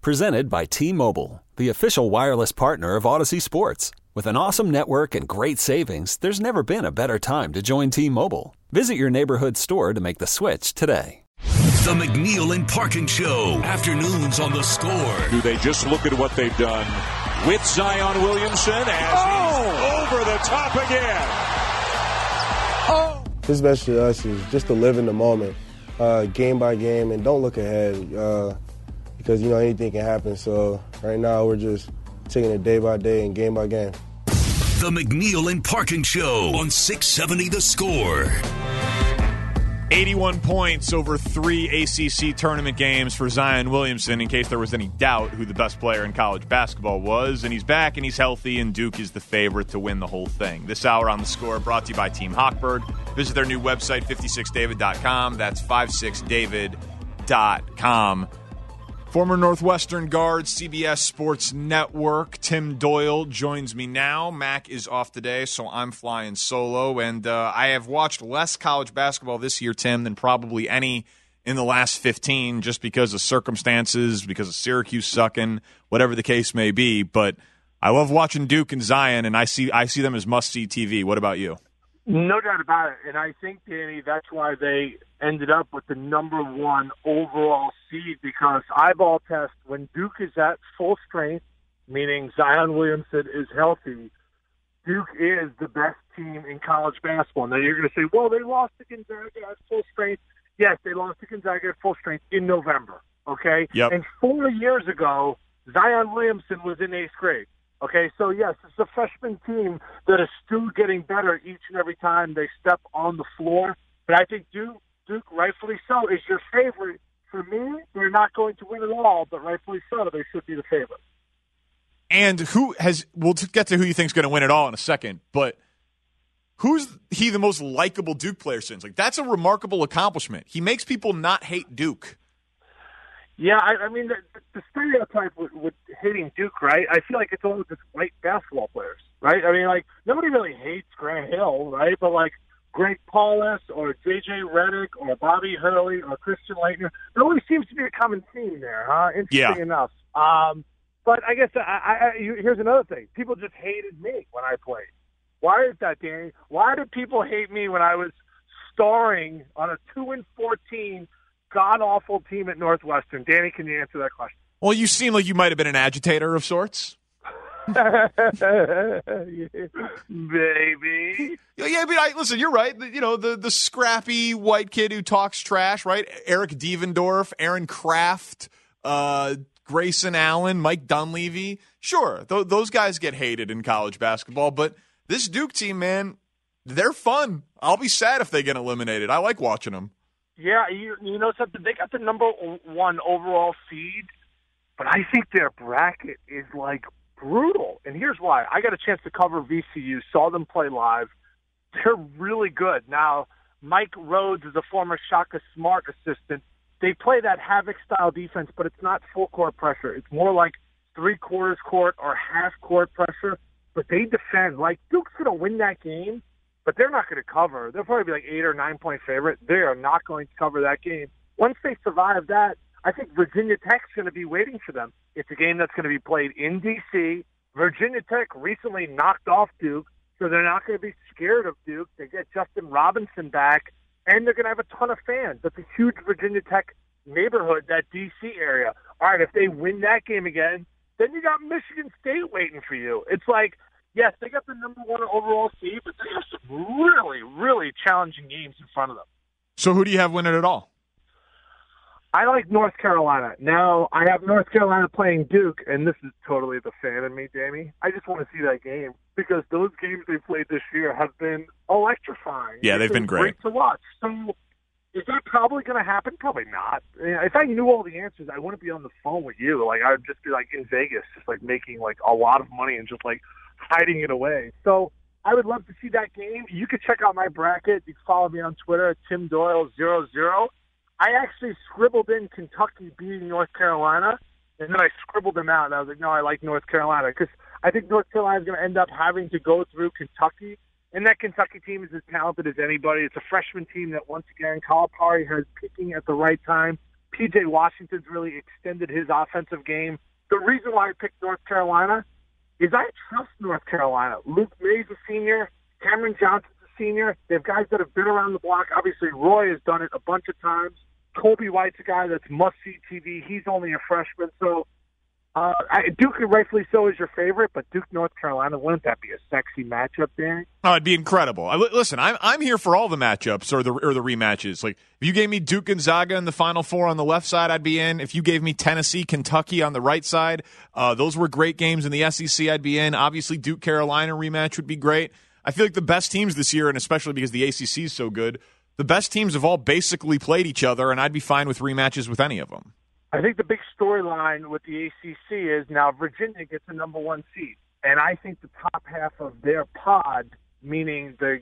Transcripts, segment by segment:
Presented by T-Mobile, the official wireless partner of Odyssey Sports. With an awesome network and great savings, there's never been a better time to join T-Mobile. Visit your neighborhood store to make the switch today. The McNeil and Parkin Show. Afternoons on The Score. Do they just look at what they've done with Zion Williamson as he's over the top again? His best to us is just to live in the moment, game by game, and don't look ahead because, anything can happen. So right now we're just taking it day by day and game by game. The McNeil and Parkin Show on 670 The Score. 81 points over 3 ACC tournament games for Zion Williamson, in case there was any doubt who the best player in college basketball was. And he's back and he's healthy, and Duke is the favorite to win the whole thing. This hour on The Score brought to you by Team Hochberg. Visit their new website, 56david.com. That's 56david.com. Former Northwestern guard, CBS Sports Network, Tim Doyle joins me now. Mac is off today, so I'm flying solo. And I have watched less college basketball this year, Tim, than probably any in the last 15, just because of circumstances, because of Syracuse sucking, whatever the case may be. But I love watching Duke and Zion, and I see them as must-see TV. What about you? No doubt about it. And I think, Danny, that's why they ended up with the number 1 overall seed, because eyeball test, when Duke is at full strength, meaning Zion Williamson is healthy, Duke is the best team in college basketball. Now you're going to say, well, they lost to Gonzaga at full strength. Yes, they lost to Gonzaga at full strength in November, okay? Yep. And 4 years ago, Zion Williamson was in 8th grade. Okay, so yes, it's a freshman team that is still getting better each and every time they step on the floor. But I think Duke, rightfully so, is your favorite. For me, they're not going to win it all, but rightfully so, they should be the favorite. And we'll get to who you think is going to win it all in a second, but who's he the most likable Duke player since? Like, that's a remarkable accomplishment. He makes people not hate Duke. Yeah, I mean, the stereotype with hating Duke, right? I feel like it's all just white basketball players, right? I mean, like, nobody really hates Grant Hill, right? But, like, Greg Paulus or J.J. Redick or Bobby Hurley or Christian Laettner, there always seems to be a common theme there, huh? Interesting enough. But I guess here's another thing. People just hated me when I played. Why is that, Danny? Why did people hate me when I was starring on a 2-14 god-awful team at Northwestern? Danny, can you answer that question? Well, you seem like you might have been an agitator of sorts. Baby. Yeah, I mean, listen, you're right. The scrappy white kid who talks trash, right? Eric Devendorf, Aaron Kraft, Grayson Allen, Mike Dunleavy. Sure, those guys get hated in college basketball, but this Duke team, man, they're fun. I'll be sad if they get eliminated. I like watching them. Yeah, you know something? They got the number 1 overall seed, but I think their bracket is, like, brutal. And here's why. I got a chance to cover VCU, saw them play live. They're really good. Now, Mike Rhodes is a former Shaka Smart assistant. They play that Havoc-style defense, but it's not full-court pressure. It's more like three-quarters court or half-court pressure. But they defend. Like, Duke's going to win that game, but they're not going to cover. They'll probably be like 8 or 9 point favorite. They are not going to cover that game. Once they survive that, I think Virginia Tech's going to be waiting for them. It's a game that's going to be played in D.C. Virginia Tech recently knocked off Duke, so they're not going to be scared of Duke. They get Justin Robinson back, and they're going to have a ton of fans. That's a huge Virginia Tech neighborhood, that D.C. area. All right, if they win that game again, then you got Michigan State waiting for you. It's like, yes, they got the number 1 overall seed, but they have some really, really challenging games in front of them. So who do you have winning it all? I like North Carolina. Now, I have North Carolina playing Duke, and this is totally the fan in me, Jamie. I just want to see that game because those games they played this year have been electrifying. Yeah, they've been great to watch. So is that probably going to happen? Probably not. If I knew all the answers, I wouldn't be on the phone with you. Like, I would just be, like, in Vegas, just, like, making, like, a lot of money and just, like, hiding it away. So I would love to see that game. You could check out my bracket. You can follow me on Twitter at TimDoyle00. I actually scribbled in Kentucky beating North Carolina, and then I scribbled them out, and I was like, no, I like North Carolina, because I think North Carolina is going to end up having to go through Kentucky, and that Kentucky team is as talented as anybody. It's a freshman team that, once again, Calipari has picking at the right time, P.J. Washington's really extended his offensive game. The reason why I picked North Carolina is I trust North Carolina. Luke May's a senior. Cameron Johnson's a senior. They have guys that have been around the block. Obviously, Roy has done it a bunch of times. Kobe White's a guy that's must-see TV. He's only a freshman. So Duke, rightfully so, is your favorite, but Duke, North Carolina, wouldn't that be a sexy matchup, Danny? Oh, it'd be incredible. Listen, I'm here for all the matchups or the rematches. Like, if you gave me Duke Gonzaga in the Final Four on the left side, I'd be in. If you gave me Tennessee, Kentucky on the right side, those were great games in the SEC, I'd be in. Obviously, Duke Carolina rematch would be great. I feel like the best teams this year, and especially because the ACC is so good, the best teams have all basically played each other, and I'd be fine with rematches with any of them. I think the big storyline with the ACC is now Virginia gets the number 1 seed, and I think the top half of their pod, meaning the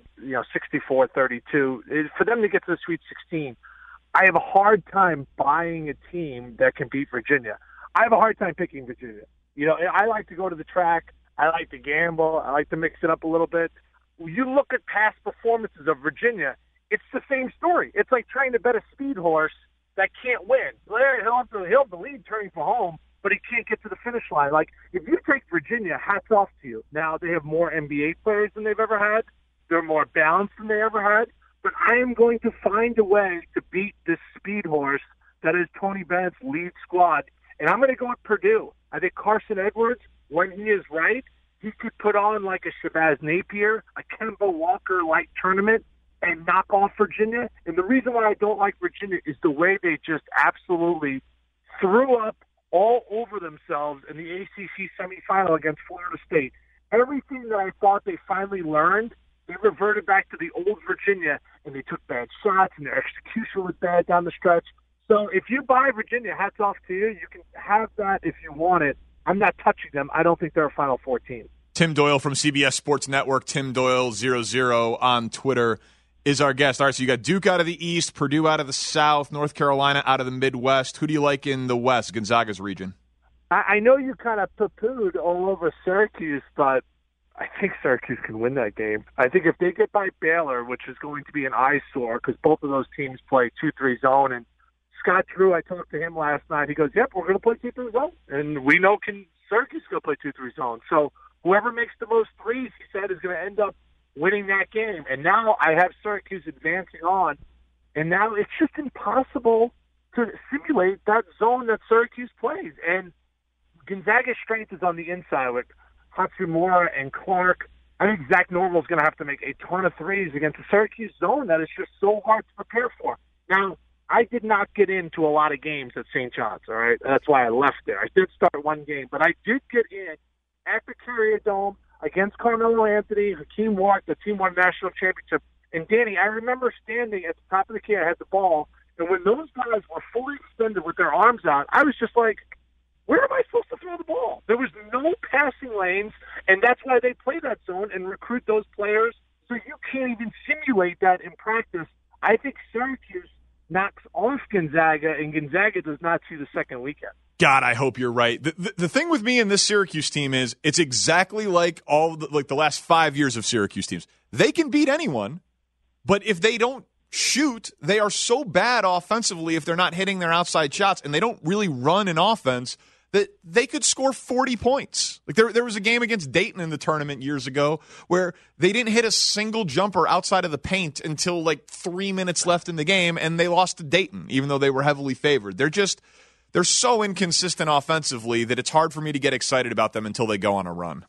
64-32, is for them to get to the Sweet 16. I have a hard time buying a team that can beat Virginia. I have a hard time picking Virginia. I like to go to the track. I like to gamble. I like to mix it up a little bit. You look at past performances of Virginia, it's the same story. It's like trying to bet a speed horse that can't win. He'll have the lead turning for home, but he can't get to the finish line. Like, if you take Virginia, hats off to you. Now, they have more NBA players than they've ever had. They're more balanced than they ever had. But I am going to find a way to beat this speed horse that is Tony Bennett's lead squad. And I'm going to go with Purdue. I think Carson Edwards, when he is right, he could put on like a Shabazz Napier, a Kemba Walker-like tournament and knock off Virginia. And the reason why I don't like Virginia is the way they just absolutely threw up all over themselves in the ACC semifinal against Florida State. Everything that I thought they finally learned, they reverted back to the old Virginia, and they took bad shots, and their execution was bad down the stretch. So if you buy Virginia, hats off to you. You can have that if you want it. I'm not touching them. I don't think they're a Final Four team. Tim Doyle from CBS Sports Network, Tim Doyle00 on Twitter, is our guest. All right, so you got Duke out of the East, Purdue out of the South, North Carolina out of the Midwest. Who do you like in the West, Gonzaga's region? I know you kind of poo-pooed all over Syracuse, but I think Syracuse can win that game. I think if they get by Baylor, which is going to be an eyesore because both of those teams play 2-3 zone, and Scott Drew, I talked to him last night. He goes, yep, we're going to play 2-3 zone. And we know Syracuse is going to play 2-3 zone. So whoever makes the most threes, he said, is going to end up winning that game. And now I have Syracuse advancing on, and now it's just impossible to simulate that zone that Syracuse plays. And Gonzaga's strength is on the inside with Hachimura and Clark. I think Zach Norville is going to have to make a ton of threes against the Syracuse zone that is just so hard to prepare for. Now, I did not get into a lot of games at St. John's, all right? That's why I left there. I did start one game, but I did get in at the Carrier Dome against Carmelo Anthony, Hakeem Ward. The team won national championship. And, Danny, I remember standing at the top of the key. I had the ball, and when those guys were fully extended with their arms out, I was just like, where am I supposed to throw the ball? There was no passing lanes, and that's why they play that zone and recruit those players. So you can't even simulate that in practice. I think Syracuse knocks off Gonzaga, and Gonzaga does not see the second weekend. God, I hope you're right. The thing with me and this Syracuse team is it's exactly like the last 5 years of Syracuse teams. They can beat anyone, but if they don't shoot, they are so bad offensively if they're not hitting their outside shots, and they don't really run an offense that they could score 40 points. Like there was a game against Dayton in the tournament years ago where they didn't hit a single jumper outside of the paint until like 3 minutes left in the game, and they lost to Dayton, even though they were heavily favored. They're so inconsistent offensively that it's hard for me to get excited about them until they go on a run.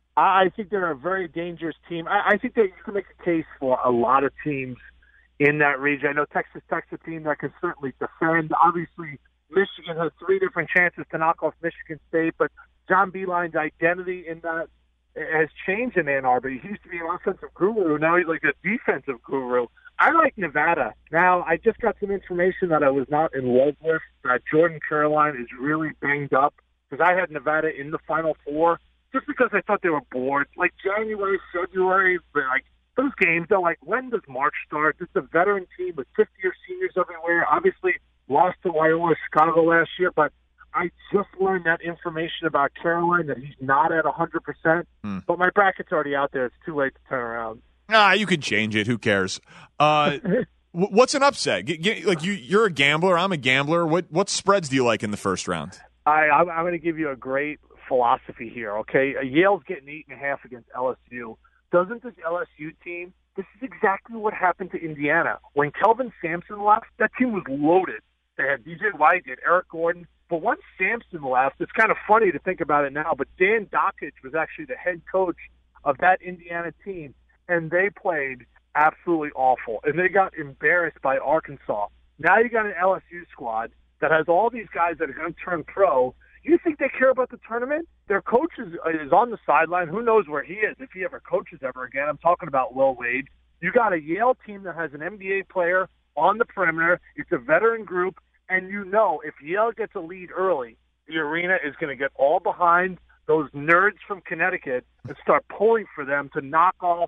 I think they're a very dangerous team. I think that you can make a case for a lot of teams in that region. I know Texas Tech's a team that can certainly defend. Obviously, Michigan has 3 different chances to knock off Michigan State, but John Beilein's identity in that has changed in Ann Arbor. He used to be an offensive guru. Now he's like a defensive guru. I like Nevada. Now, I just got some information that I was not in love with, that Jordan Caroline is really banged up, because I had Nevada in the Final Four just because I thought they were bored. Like January, February, like those games, they're like, when does March start? It's a veteran team with 50-year seniors everywhere. Obviously, lost to Loyola Chicago last year, but I just learned that information about Caroline, that he's not at 100%. But my bracket's already out there. It's too late to turn around. You can change it. Who cares? What's an upset? You're a gambler. I'm a gambler. What spreads do you like in the first round? I'm going to give you a great philosophy here, okay? Yale's getting 8.5 against LSU. Doesn't this LSU team, this is exactly what happened to Indiana. When Kelvin Sampson left, that team was loaded. They had DJ White, they had Eric Gordon. But once Sampson left, it's kind of funny to think about it now, but Dan Dockich was actually the head coach of that Indiana team, and they played absolutely awful. And they got embarrassed by Arkansas. Now you got an LSU squad that has all these guys that are going to turn pro. You think they care about the tournament? Their coach is on the sideline. Who knows where he is, if he ever coaches ever again. I'm talking about Will Wade. You got a Yale team that has an NBA player on the perimeter. It's a veteran group. And you know if Yale gets a lead early, the arena is going to get all behind those nerds from Connecticut and start pulling for them to knock off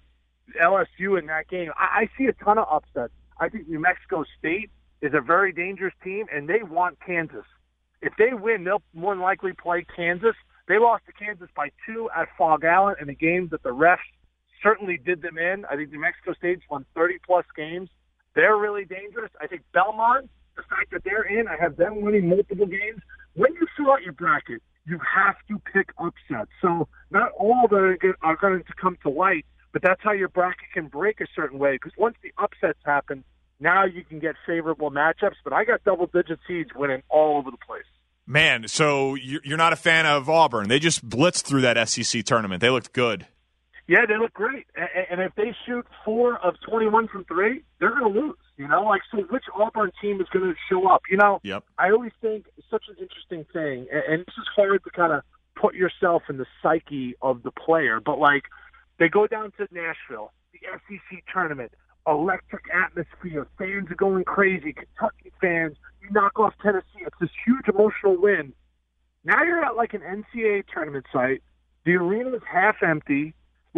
LSU in that game. I see a ton of upsets. I think New Mexico State is a very dangerous team, and they want Kansas. If they win, they'll more than likely play Kansas. They lost to Kansas by 2 at Fog Allen in a game that the refs certainly did them in. I think New Mexico State's won 30-plus games. They're really dangerous. I think Belmont, the fact that they're in, I have them winning multiple games. When you fill out your bracket, you have to pick upsets. So not all of them are going to come to light, but that's how your bracket can break a certain way, because once the upsets happen, now you can get favorable matchups. But I got double-digit seeds winning all over the place. Man, so you're not a fan of Auburn. They just blitzed through that SEC tournament. They looked good. Yeah, they look great. And if they shoot 4 of 21 from 3, they're going to lose. So which Auburn team is going to show up? Yep. I always think it's such an interesting thing, and this is hard to kind of put yourself in the psyche of the player, but they go down to Nashville, the SEC tournament, electric atmosphere, fans are going crazy, Kentucky fans, you knock off Tennessee, it's this huge emotional win. Now you're at an NCAA tournament site, the arena is half empty,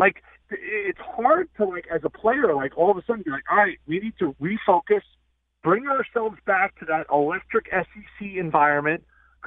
it's hard to, as a player, all of a sudden be all right, we need to refocus, bring ourselves back to that electric SEC environment,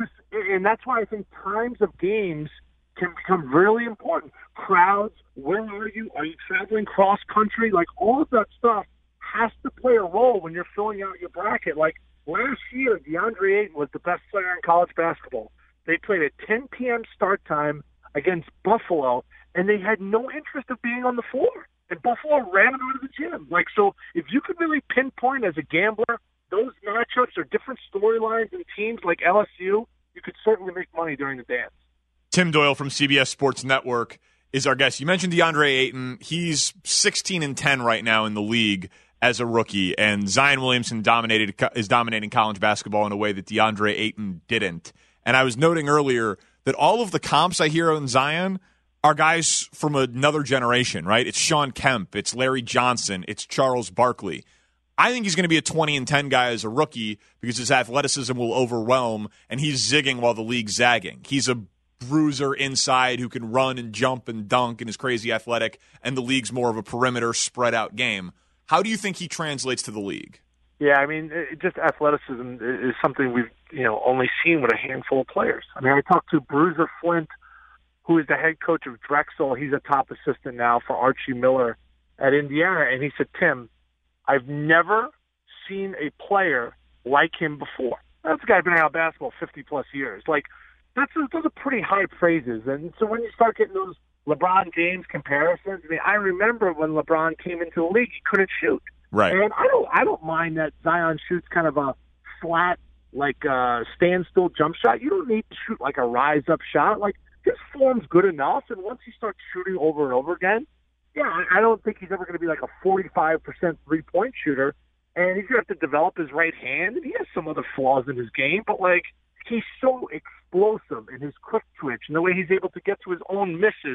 and that's why I think times of games can become really important. Crowds, where are you? Are you traveling cross-country? All of that stuff has to play a role when you're filling out your bracket. Last year, DeAndre Ayton was the best player in college basketball. They played at 10 p.m. start time against Buffalo, and they had no interest of being on the floor. And Buffalo ran them out of the gym. So if you could really pinpoint as a gambler, those matchups are different storylines and teams like LSU, you could certainly make money during the dance. Tim Doyle from CBS Sports Network is our guest. You mentioned DeAndre Ayton. He's 16-10 right now in the league as a rookie, and Zion Williamson is dominating college basketball in a way that DeAndre Ayton didn't. And I was noting earlier that all of the comps I hear on Zion are guys from another generation, right? It's Sean Kemp, it's Larry Johnson, it's Charles Barkley. I think he's going to be a 20-10 guy as a rookie because his athleticism will overwhelm, and he's zigging while the league's zagging. He's a bruiser inside who can run and jump and dunk and is crazy athletic, and the league's more of a perimeter spread-out game. How do you think he translates to the league? Yeah, just athleticism is something we've only seen with a handful of players. I talked to Bruiser Flint, who is the head coach of Drexel. He's a top assistant now for Archie Miller at Indiana, and he said, Tim, I've never seen a player like him before. That's a guy who's been out basketball 50-plus years. Those are pretty high praises. And so when you start getting those LeBron James comparisons, I remember when LeBron came into the league, he couldn't shoot. Right. And I don't mind that Zion shoots kind of a flat, standstill jump shot. You don't need to shoot a rise-up shot. His form's good enough, and once he starts shooting over and over again, I don't think he's ever going to be a 45% three-point shooter, and he's going to have to develop his right hand, and he has some other flaws in his game, but, he's so explosive in his quick twitch and the way he's able to get to his own misses.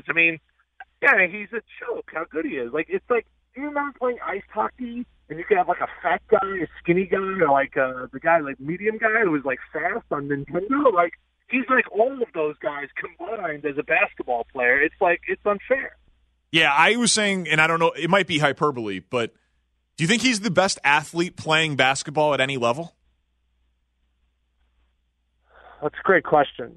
He's a joke how good he is. Do you remember playing ice hockey, and you could have, a fat guy, a skinny guy, or, the guy, medium guy who was, fast on Nintendo? He's all of those guys combined as a basketball player. It's it's unfair. Yeah, I was saying, and I don't know, it might be hyperbole, but do you think he's the best athlete playing basketball at any level? That's a great question.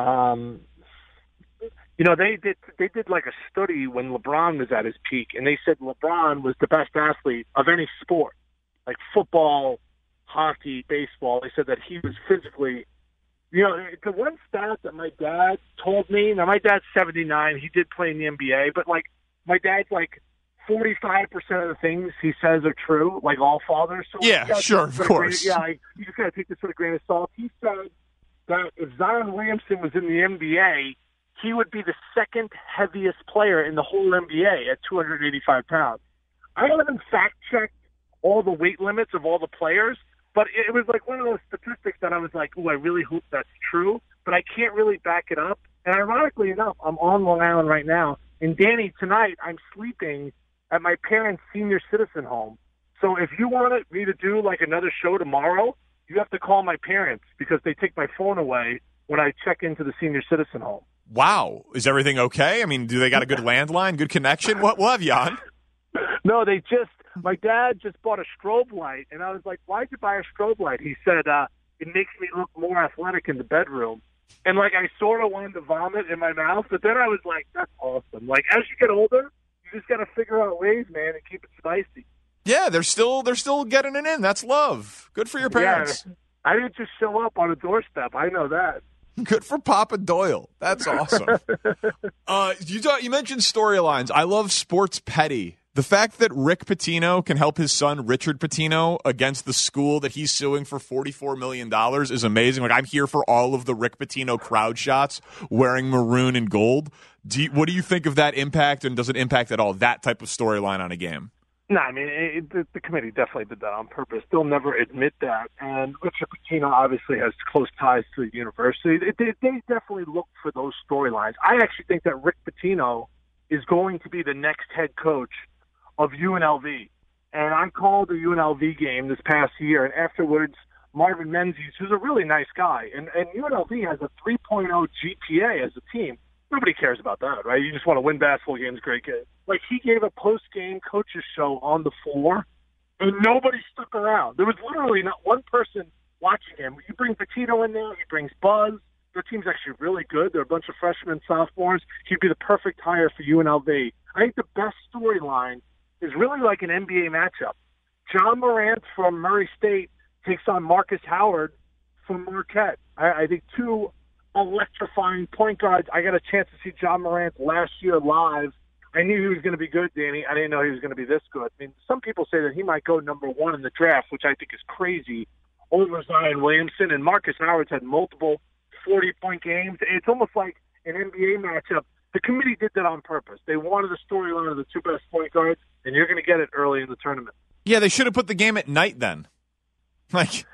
They did a study when LeBron was at his peak, and they said LeBron was the best athlete of any sport. like football, hockey, baseball. They said that he was physically, the one stat that my dad told me, now my dad's 79, he did play in the NBA, but like my dad's like 45% of the things he says are true, like all fathers. So yeah, sure, of course. You just got to take this with a grain of salt. He said that if Zion Williamson was in the NBA, he would be the second heaviest player in the whole NBA at 285 pounds. I haven't fact-checked all the weight limits of all the players, but it was like one of those statistics that I was like, I really hope that's true, but I can't really back it up. And ironically enough, I'm on Long Island right now, and Danny, tonight I'm sleeping at my parents' senior citizen home. So if you wanted me to do like another show tomorrow, you have to call my parents because they take my phone away when I check into the senior citizen home. Wow. Is everything okay? I mean, do they got a good landline, good connection? What we'll have you on? No, my dad just bought a strobe light, and I was like, why'd you buy a strobe light? He said, it makes me look more athletic in the bedroom. And like I sort of wanted to vomit in my mouth, but then I was like, that's awesome. Like as you get older, you just got to figure out ways, man, and keep it spicy. Yeah, they're still getting it in. That's love. Good for your parents. Yeah, I didn't just show up on a doorstep. I know that. Good for Papa Doyle. That's awesome. You mentioned storylines. I love Sports Petty. The fact that Rick Pitino can help his son Richard Pitino against the school that he's suing for $44 million is amazing. Like I'm here for all of the Rick Pitino crowd shots wearing maroon and gold. What do you think of that impact, and does it impact at all that type of storyline on a game? No, I mean, the committee definitely did that on purpose. They'll never admit that. And Richard Pitino obviously has close ties to the university. They definitely look for those storylines. I actually think that Rick Pitino is going to be the next head coach of UNLV. And I called a UNLV game this past year, and afterwards, Marvin Menzies, who's a really nice guy, and UNLV has a 3.0 GPA as a team. Nobody cares about that, right? You just want to win basketball games, great game. Like, he gave a post-game coaches show on the floor, and nobody stuck around. There was literally not one person watching him. You bring Pitino in there, he brings buzz. Their team's actually really good. They're a bunch of freshmen and sophomores. He'd be the perfect hire for UNLV. I think the best storyline is really like an NBA matchup. John Morant from Murray State takes on Marcus Howard from Marquette. I think two electrifying point guards. I got a chance to see John Morant last year live. I knew he was going to be good, Danny. I didn't know he was going to be this good. I mean, some people say that he might go number one in the draft, which I think is crazy, over Zion Williamson. And Marcus Howard's had multiple 40-point games. It's almost like an NBA matchup. The committee did that on purpose. They wanted a storyline of the two best point guards, and you're going to get it early in the tournament. Yeah, they should have put the game at night then. Like,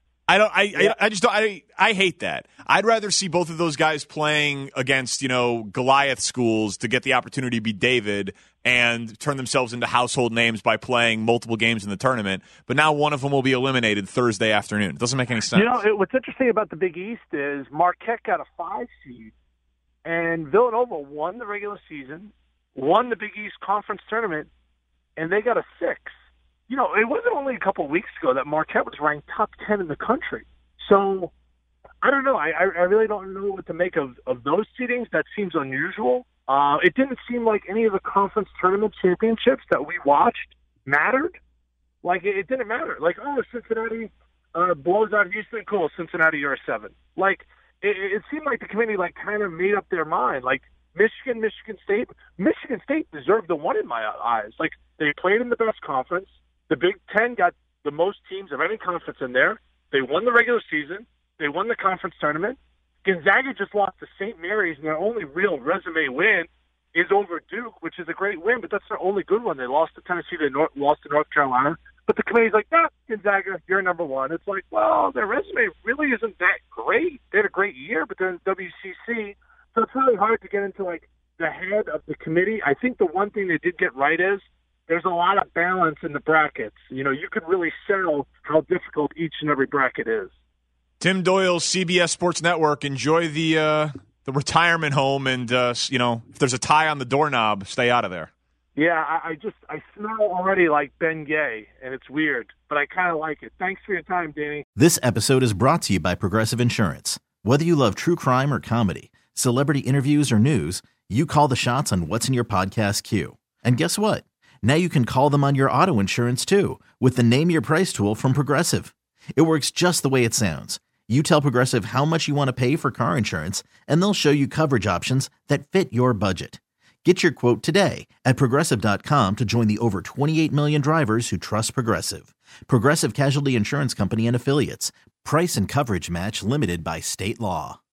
I hate that. I'd rather see both of those guys playing against, Goliath schools to get the opportunity to be David and turn themselves into household names by playing multiple games in the tournament. But now one of them will be eliminated Thursday afternoon. It doesn't make any sense. What's interesting about the Big East is Marquette got a 5 seed, and Villanova won the regular season, won the Big East Conference tournament, and they got a 6. It wasn't only a couple of weeks ago that Marquette was ranked top 10 in the country. So, I don't know. I really don't know what to make of those seedings. That seems unusual. It didn't seem like any of the conference tournament championships that we watched mattered. Like, it didn't matter. Like, Cincinnati blows out Houston. Cool, Cincinnati, you're a 7. Like, it seemed like the committee, kind of made up their mind. Like, Michigan State deserved the 1 in my eyes. Like, they played in the best conference. The Big Ten got the most teams of any conference in there. They won the regular season. They won the conference tournament. Gonzaga just lost to St. Mary's, and their only real resume win is over Duke, which is a great win, but that's their only good one. They lost to Tennessee. They lost to North Carolina. But the committee's like, Gonzaga, you're number 1. It's like, well, their resume really isn't that great. They had a great year, but they're in WCC. So it's really hard to get into, the head of the committee. I think the one thing they did get right is there's a lot of balance in the brackets. You could really sell how difficult each and every bracket is. Tim Doyle, CBS Sports Network. Enjoy the retirement home, and if there's a tie on the doorknob, stay out of there. Yeah, I smell already like Ben Gay, and it's weird, but I kind of like it. Thanks for your time, Danny. This episode is brought to you by Progressive Insurance. Whether you love true crime or comedy, celebrity interviews or news, you call the shots on what's in your podcast queue. And guess what? Now you can call them on your auto insurance too with the Name Your Price tool from Progressive. It works just the way it sounds. You tell Progressive how much you want to pay for car insurance, and they'll show you coverage options that fit your budget. Get your quote today at Progressive.com to join the over 28 million drivers who trust Progressive. Progressive Casualty Insurance Company and Affiliates. Price and coverage match limited by state law.